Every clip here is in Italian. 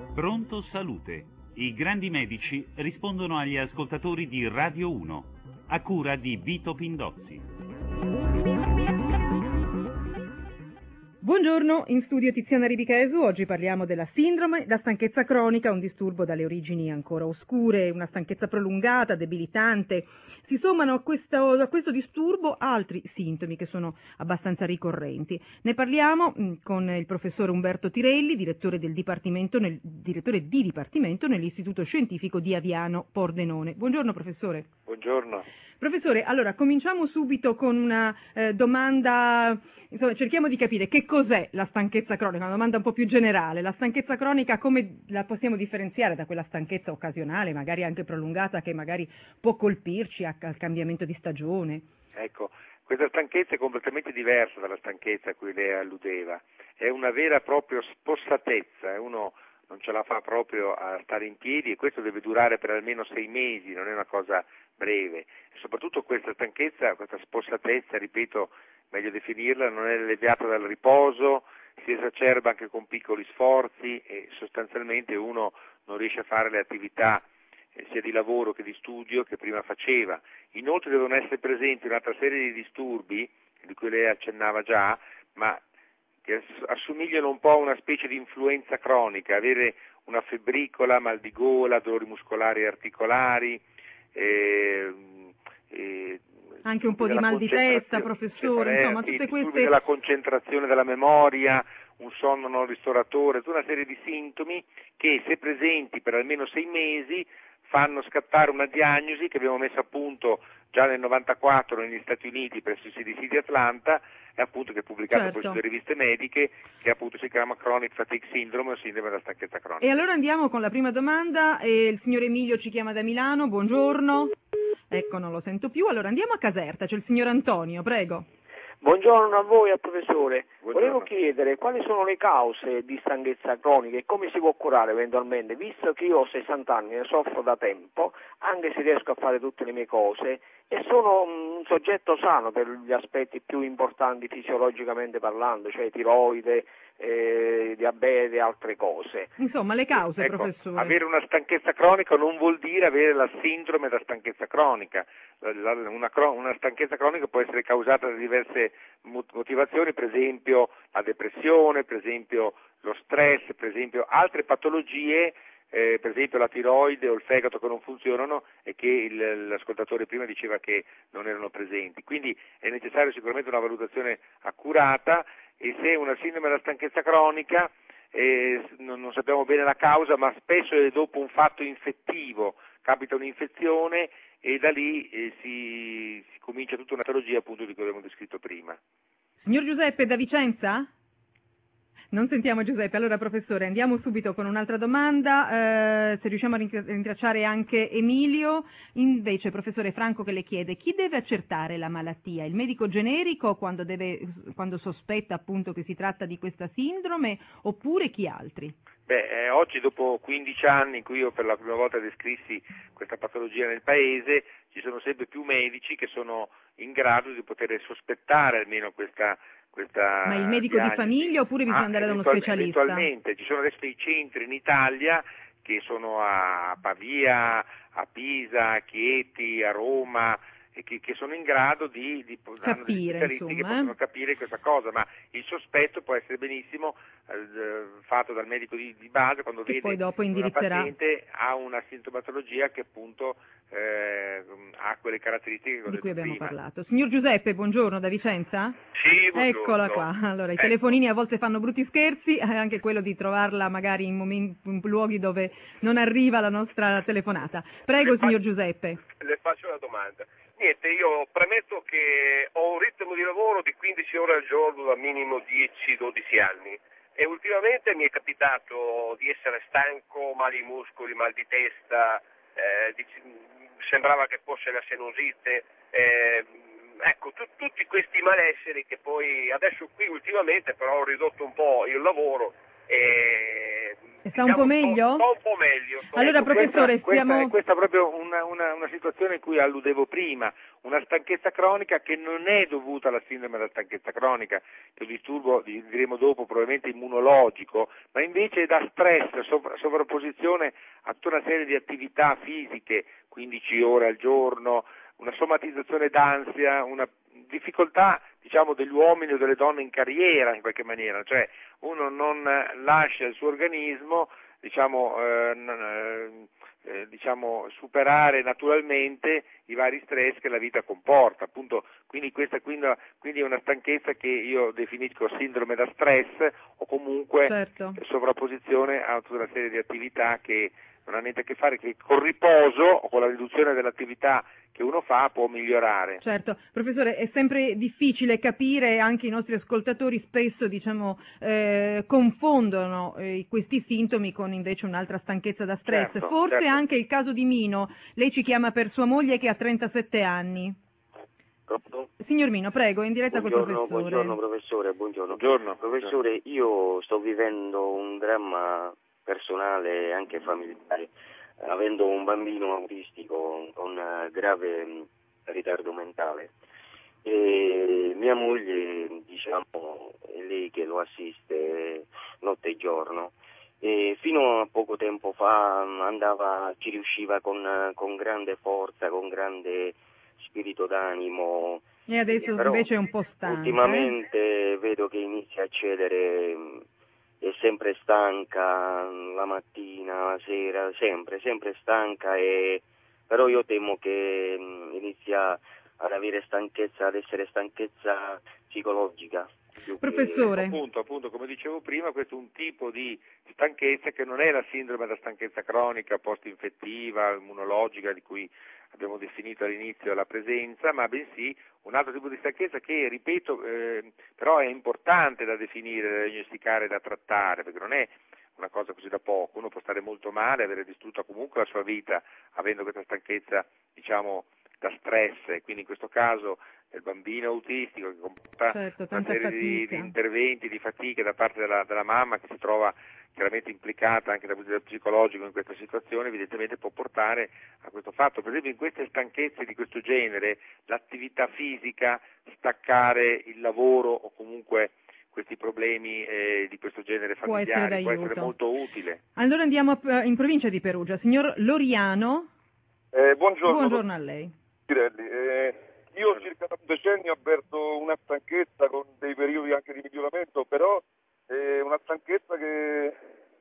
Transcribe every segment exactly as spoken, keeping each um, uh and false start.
Pronto Salute. I grandi medici rispondono agli ascoltatori di Radio uno, a cura di Vito Pindozzi. Buongiorno, in studio Tiziana Ribichesu. Oggi parliamo della sindrome da stanchezza cronica, un disturbo dalle origini ancora oscure, una stanchezza prolungata, debilitante. Si sommano a questo, a questo disturbo altri sintomi che sono abbastanza ricorrenti. Ne parliamo mh, con il professor Umberto Tirelli, direttore, del dipartimento nel, direttore di Dipartimento nell'Istituto Scientifico di Aviano Pordenone. Buongiorno professore. Buongiorno. Professore, allora cominciamo subito con una eh, domanda, insomma cerchiamo di capire che cos'è la stanchezza cronica, una domanda un po' più generale. La stanchezza cronica come la possiamo differenziare da quella stanchezza occasionale, magari anche prolungata, che magari può colpirci al cambiamento di stagione? Ecco, questa stanchezza è completamente diversa dalla stanchezza a cui lei alludeva, è una vera e propria spossatezza, uno non ce la fa proprio a stare in piedi e questo deve durare per almeno sei mesi, non è una cosa breve. E soprattutto questa stanchezza, questa spossatezza, ripeto, meglio definirla, non è alleviata dal riposo, si esacerba anche con piccoli sforzi e sostanzialmente uno non riesce a fare le attività eh, sia di lavoro che di studio che prima faceva. Inoltre devono essere presenti un'altra serie di disturbi, di cui lei accennava già, ma che assomigliano un po' a una specie di influenza cronica, avere una febbricola, mal di gola, dolori muscolari e articolari, eh, eh, anche un po' di mal di testa, professore, insomma tutte queste... della concentrazione della memoria, un sonno non ristoratore, tutta una serie di sintomi che se presenti per almeno sei mesi fanno scattare una diagnosi che abbiamo messo a punto già nel novantaquattro negli Stati Uniti presso il C D C di Atlanta e appunto che è pubblicato certo. poi sulle riviste mediche, che appunto si chiama Chronic Fatigue Syndrome o sindrome della stanchezza cronica. E allora andiamo con la prima domanda, e il signor Emilio ci chiama da Milano, buongiorno. Ecco, non lo sento più, allora andiamo a Caserta, c'è il signor Antonio, prego. Buongiorno a voi, al professore. Buongiorno. Volevo chiedere quali sono le cause di stanchezza cronica e come si può curare eventualmente, visto che io ho sessanta anni, ne soffro da tempo, anche se riesco a fare tutte le mie cose e sono un soggetto sano per gli aspetti più importanti fisiologicamente parlando, cioè tiroide, eh, diabete e altre cose. Insomma, le cause, ecco, professore. Avere una stanchezza cronica non vuol dire avere la sindrome da stanchezza cronica. La, la, una, una stanchezza cronica può essere causata da diverse motivazioni, per esempio la depressione, per esempio lo stress, per esempio altre patologie, eh, per esempio la tiroide o il fegato che non funzionano e che il, l'ascoltatore prima diceva che non erano presenti. Quindi è necessario sicuramente una valutazione accurata e se una sindrome da stanchezza cronica eh, non, non sappiamo bene la causa, ma spesso è dopo un fatto infettivo, capita un'infezione e da lì eh, si, si comincia tutta una patologia appunto di cui abbiamo descritto prima. Signor Giuseppe da Vicenza? Non sentiamo Giuseppe, allora professore andiamo subito con un'altra domanda, eh, se riusciamo a rintracciare anche Emilio. Invece professore Franco che le chiede chi deve accertare la malattia, il medico generico quando, deve, quando sospetta appunto che si tratta di questa sindrome oppure chi altri? Beh, eh, oggi dopo quindici anni in cui io per la prima volta descrissi questa patologia nel paese ci sono sempre più medici che sono in grado di poter sospettare almeno questa Questa Ma il medico diagnosi. di famiglia oppure bisogna ah, andare da uno eventual- specialista? Eventualmente, ci sono adesso dei centri in Italia che sono a Pavia, a Pisa, a Chieti, a Roma, e che, che sono in grado di, di capire, specialisti insomma, che possono eh? capire questa cosa, ma il sospetto può essere benissimo eh, fatto dal medico di, di base quando che vede poi dopo una indirizzerà. paziente ha una sintomatologia che appunto eh, ha quelle caratteristiche che ho di detto cui abbiamo prima. parlato. Signor Giuseppe, buongiorno da Vicenza? Sì, buongiorno. Eccola qua. Allora, i Ecco. telefonini a volte fanno brutti scherzi, eh, anche quello di trovarla magari in, momenti, in luoghi dove non arriva la nostra telefonata. Prego, Le fa- signor Giuseppe. Le faccio una domanda. Niente, io premetto che ho un ritmo di lavoro di quindici ore al giorno da minimo dieci dodici anni e ultimamente mi è capitato di essere stanco, mali ai muscoli, mal di testa, eh, di, sembrava che fosse la sinusite, eh, ecco, tu, tutti questi malesseri che poi adesso qui ultimamente però ho ridotto un po' il lavoro e E sta un po' meglio? Sto, sto un po' meglio. Sto Allora, ecco, professore, questa, stiamo... questa, questa è proprio una, una, una situazione a cui alludevo prima, una stanchezza cronica che non è dovuta alla sindrome della stanchezza cronica, che è un disturbo, diremo dopo, probabilmente immunologico, ma invece da stress, sovra, sovrapposizione a tutta una serie di attività fisiche, quindici ore al giorno, una somatizzazione d'ansia, una difficoltà, diciamo, degli uomini o delle donne in carriera in qualche maniera, cioè uno non lascia il suo organismo, diciamo, eh, eh, diciamo superare naturalmente i vari stress che la vita comporta, appunto, quindi questa quindi, quindi è una stanchezza che io definisco sindrome da stress o comunque certo. sovrapposizione a tutta una serie di attività che non ha niente a che fare, che col riposo o con la riduzione dell'attività che uno fa può migliorare. Certo, professore, è sempre difficile capire, anche i nostri ascoltatori spesso diciamo eh, confondono eh, questi sintomi con invece un'altra stanchezza da stress. Certo, Forse certo. anche il caso di Mino, lei ci chiama per sua moglie che ha trentasette anni. Pronto? Signor Mino, prego, in diretta col Buongiorno, professore. buongiorno professore, buongiorno. Buongiorno. Professore, io sto vivendo un dramma personale e anche familiare, avendo un bambino autistico con grave ritardo mentale. E mia moglie, diciamo, è lei che lo assiste notte e giorno. E fino a poco tempo fa andava, ci riusciva con, con grande forza, con grande spirito d'animo. E adesso Però invece è un po' stanca. Ultimamente eh? vedo che inizia a cedere, è sempre stanca la mattina, la sera, sempre, sempre stanca, e però io temo che inizia ad avere stanchezza, ad essere stanchezza psicologica. Professore. Appunto, appunto, come dicevo prima, questo è un tipo di stanchezza che non è la sindrome da stanchezza cronica, post-infettiva, immunologica, di cui abbiamo definito all'inizio la presenza, ma bensì un altro tipo di stanchezza che, ripeto, eh, però è importante da definire, da diagnosticare, da trattare, perché non è una cosa così da poco. Uno può stare molto male, avere distrutta comunque la sua vita, avendo questa stanchezza, diciamo, da stress, e quindi in questo caso del bambino autistico che comporta certo, una serie di, di fatica. interventi, di fatiche da parte della, della mamma, che si trova chiaramente implicata anche dal punto di vista psicologico in questa situazione, evidentemente può portare a questo fatto. Per esempio in queste stanchezze di questo genere l'attività fisica, staccare il lavoro o comunque questi problemi eh, di questo genere familiari può essere, può essere molto utile. Allora andiamo a, in provincia di Perugia. Signor Loriano. Eh, buongiorno. Buongiorno a lei. Eh, io circa da un decennio avverto una stanchezza con dei periodi anche di miglioramento, però è una stanchezza che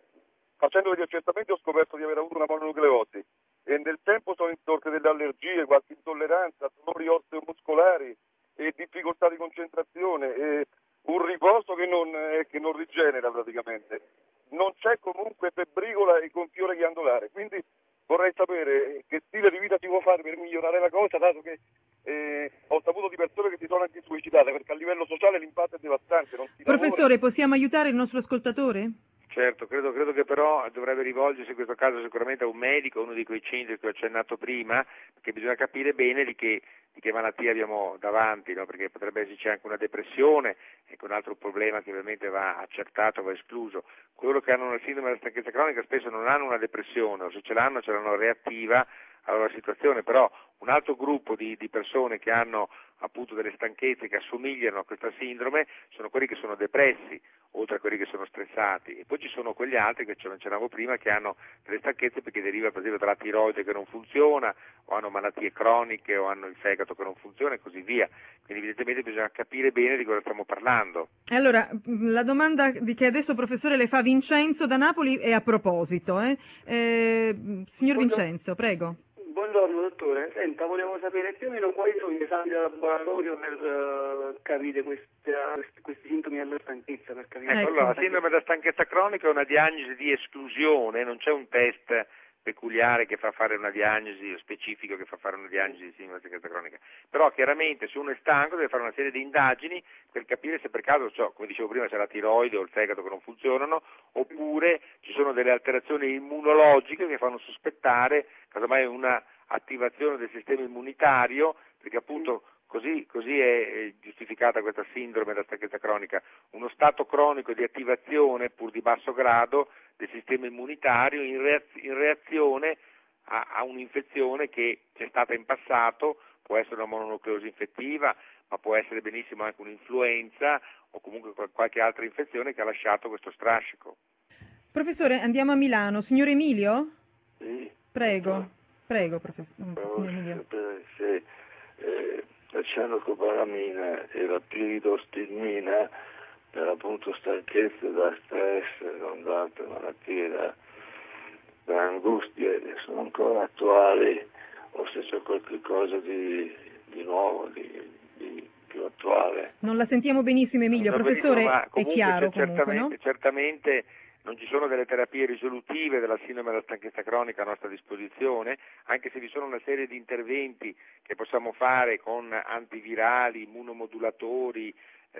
facendo degli accertamenti ho scoperto di aver avuto una mononucleosi e nel tempo sono insorte delle allergie, qualche intolleranza, dolori osteomuscolari e difficoltà di concentrazione e un riposo che non, eh, che non rigenera praticamente. Non c'è comunque febbricola e gonfiore ghiandolare, quindi vorrei sapere che stile di vita si può fare per migliorare la cosa, dato che eh, ho saputo di persone che si sono anche suicidate, perché a livello sociale l'impatto è devastante. Non si Professore, lavora. possiamo aiutare il nostro ascoltatore? Certo, credo, credo che però dovrebbe rivolgersi in questo caso sicuramente a un medico, uno di quei centri che ho accennato prima, perché bisogna capire bene di che, di che malattia abbiamo davanti, no? Perché potrebbe esserci anche una depressione, ecco, un altro problema che ovviamente va accertato, va escluso. Coloro che hanno una sindrome della stanchezza cronica spesso non hanno una depressione, o se ce l'hanno ce l'hanno reattiva alla loro situazione, però un altro gruppo di, di persone che hanno appunto delle stanchezze che assomigliano a questa sindrome sono quelli che sono depressi, oltre a quelli che sono stressati, e poi ci sono quegli altri che ce menzionavo prima che hanno delle stanchezze perché deriva per esempio dalla tiroide che non funziona, o hanno malattie croniche, o hanno il fegato che non funziona e così via. Quindi evidentemente bisogna capire bene di cosa stiamo parlando. Allora, la domanda che adesso professore le fa Vincenzo da Napoli è a proposito. Eh? Eh, signor Buongiorno. Vincenzo, prego. Buongiorno dottore, senta, volevo sapere più o meno quali sono gli esami da laboratorio per uh, capire queste, uh, questi sintomi della stanchezza. Per capire. Ecco, allora, la sindrome da stanchezza cronica è una diagnosi di esclusione, non c'è un test peculiare che fa fare una diagnosi, specifico che fa fare una diagnosi di sindrome da stanchezza cronica, però chiaramente se uno è stanco deve fare una serie di indagini per capire se per caso, cioè, come dicevo prima, c'è la tiroide o il fegato che non funzionano, oppure ci sono delle alterazioni immunologiche che fanno sospettare casomai una attivazione del sistema immunitario, perché appunto Così, così è giustificata questa sindrome da stanchezza cronica, uno stato cronico di attivazione, pur di basso grado, del sistema immunitario in, reaz- in reazione a, a un'infezione che c'è stata in passato, può essere una mononucleosi infettiva, ma può essere benissimo anche un'influenza o comunque qualche altra infezione che ha lasciato questo strascico. Professore, andiamo a Milano. Signor Emilio? Sì. Prego, prego, professore. Volevo sapere se eh, la cianocobalamina e la piridostigmina per appunto stanchezza da stress, non da altre malattie, da, da angustie, sono ancora attuali o se c'è qualche cosa di, di nuovo, di, di più attuale. Non la sentiamo benissimo, Emilio. Non Professore, benissimo, è chiaro certamente, comunque, no? Certamente non ci sono delle terapie risolutive della sindrome della stanchezza cronica a nostra disposizione, anche se vi sono una serie di interventi che possiamo fare con antivirali, immunomodulatori,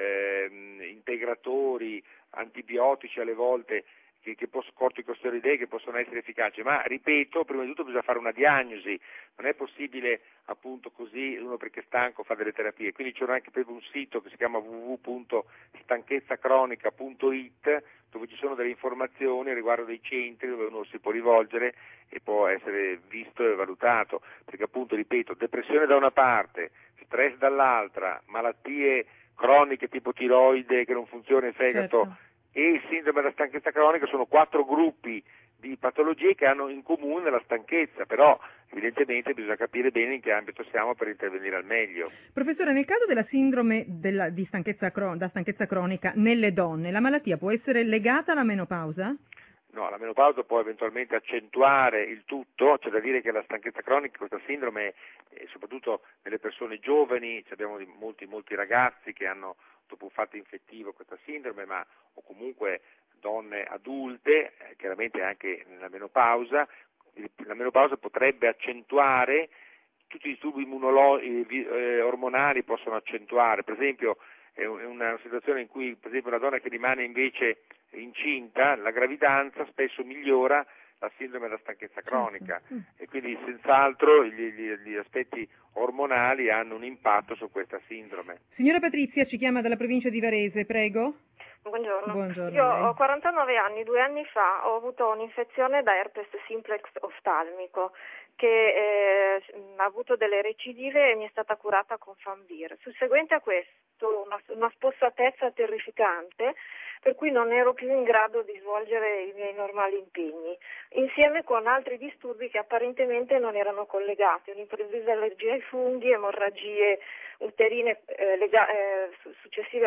ehm, integratori, antibiotici alle volte, che, che posso, corticosteroidei che possono essere efficaci, ma ripeto, prima di tutto bisogna fare una diagnosi, non è possibile appunto così uno perché è stanco fa delle terapie, quindi c'è anche proprio un sito che si chiama w w w punto stanchezzacronica punto i t dove ci sono delle informazioni riguardo dei centri dove uno si può rivolgere e può essere visto e valutato, perché appunto ripeto, depressione da una parte, stress dall'altra, malattie croniche tipo tiroide che non funziona il fegato, certo, e sindrome della stanchezza cronica sono quattro gruppi di patologie che hanno in comune la stanchezza, però evidentemente bisogna capire bene in che ambito siamo per intervenire al meglio. Professore, nel caso della sindrome della, di stanchezza, da stanchezza cronica nelle donne, la malattia può essere legata alla menopausa? No, la menopausa può eventualmente accentuare il tutto, c'è da dire che la stanchezza cronica, questa sindrome, eh, soprattutto nelle persone giovani, abbiamo molti, molti ragazzi che hanno dopo un fatto infettivo questa sindrome, ma o comunque donne adulte, eh, chiaramente anche nella menopausa. La menopausa potrebbe accentuare tutti i disturbi immunologici, eh, ormonali possono accentuare, per esempio è una situazione in cui per esempio una donna che rimane invece incinta, la gravidanza spesso migliora la sindrome della stanchezza cronica e quindi senz'altro gli, gli, gli aspetti ormonali hanno un impatto su questa sindrome. Signora Patrizia ci chiama dalla provincia di Varese, prego. Buongiorno. Buongiorno, Io lei. ho quarantanove anni, due anni fa ho avuto un'infezione da herpes simplex oftalmico che eh, ha avuto delle recidive e mi è stata curata con Fanvir. Susseguente a questo una, una spossatezza terrificante per cui non ero più in grado di svolgere i miei normali impegni, insieme con altri disturbi che apparentemente non erano collegati, un'improvvisa allergia ai funghi, emorragie uterine eh, lega- eh, successive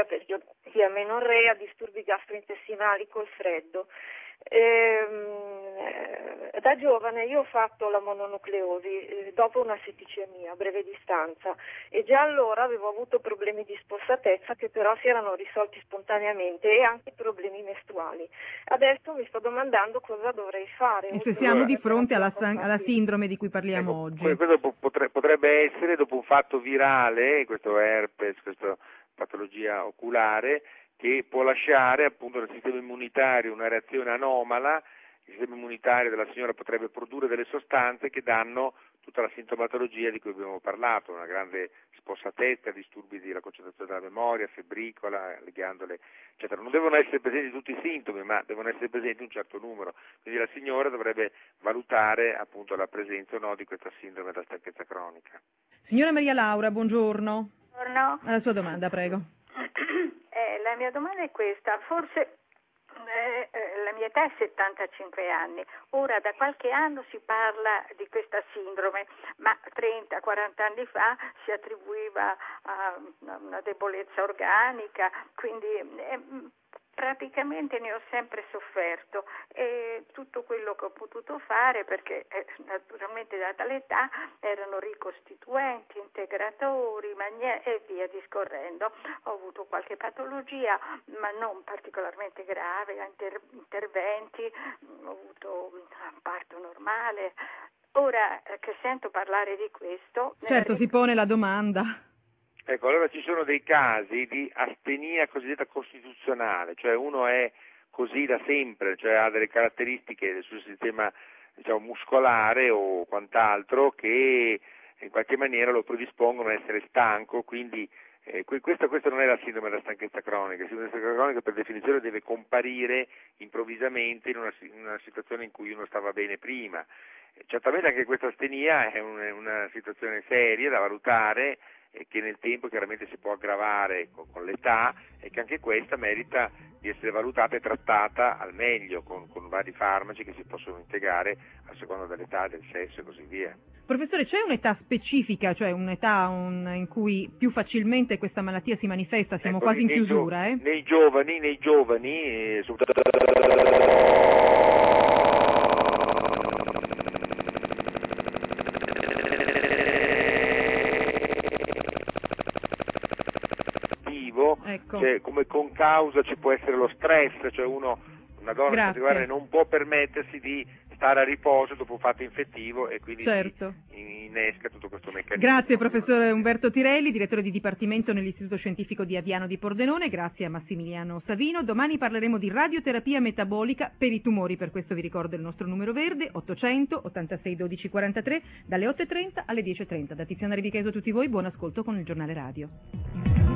a amenorrea, disturbi gastrointestinali col freddo. Eh, da giovane io ho fatto la mononucleosi eh, dopo una setticemia a breve distanza e già allora avevo avuto problemi di spossatezza che però si erano risolti spontaneamente e anche problemi mestruali. Adesso mi sto domandando cosa dovrei fare. E se siamo di fronte alla, alla sindrome di cui parliamo ecco, oggi. Questo potrebbe essere dopo un fatto virale, questo herpes, questa patologia oculare, che può lasciare appunto nel sistema immunitario una reazione anomala. Il sistema immunitario della signora potrebbe produrre delle sostanze che danno tutta la sintomatologia di cui abbiamo parlato, una grande spossatezza, disturbi della concentrazione della memoria, febbricola, le ghiandole, eccetera. Non devono essere presenti tutti i sintomi, ma devono essere presenti un certo numero. Quindi la signora dovrebbe valutare appunto la presenza o no di questa sindrome da stanchezza cronica. Signora Maria Laura, buongiorno. Buongiorno. La sua domanda, prego. Eh, la mia domanda è questa, forse eh, eh, la mia età è settantacinque anni, ora da qualche anno si parla di questa sindrome, ma trenta quaranta anni fa si attribuiva a una debolezza organica, quindi eh, praticamente ne ho sempre sofferto e tutto quello che ho potuto fare, perché eh, naturalmente data l'età erano ricostituenti, integratori, magne- e via discorrendo. Ho avuto qualche patologia ma non particolarmente grave, inter- interventi, ho avuto un parto normale. Ora eh, che sento parlare di questo... Certo, si pone la domanda. Ecco, allora ci sono dei casi di astenia cosiddetta costituzionale, cioè uno è così da sempre, cioè ha delle caratteristiche sul sistema diciamo, muscolare o quant'altro che in qualche maniera lo predispongono a essere stanco, quindi eh, questo, questo non è la sindrome della stanchezza cronica. La sindrome della stanchezza cronica per definizione deve comparire improvvisamente in una, in una situazione in cui uno stava bene prima. Eh, certamente anche questa astenia è un, una situazione seria da valutare e che nel tempo chiaramente si può aggravare con, con l'età, e che anche questa merita di essere valutata e trattata al meglio con, con vari farmaci che si possono integrare a seconda dell'età, del sesso e così via. Professore, c'è un'età specifica, cioè un'età un, in cui più facilmente questa malattia si manifesta? Siamo ecco, quasi in nei chiusura, gio- eh? Nei giovani, nei giovani, eh, ecco. Cioè, come concausa ci può essere lo stress, cioè uno, una donna in particolare non può permettersi di stare a riposo dopo un fatto infettivo e quindi certo. si innesca tutto questo meccanismo. Grazie professore Umberto Tirelli, direttore di dipartimento nell'Istituto Scientifico di Aviano di Pordenone, grazie a Massimiliano Savino. Domani parleremo di radioterapia metabolica per i tumori, per questo vi ricordo il nostro numero verde ottocento ottantasei dodici quarantatré dalle otto e trenta alle dieci e trenta. Da Tiziana Rivicheso a tutti voi, buon ascolto con il giornale radio.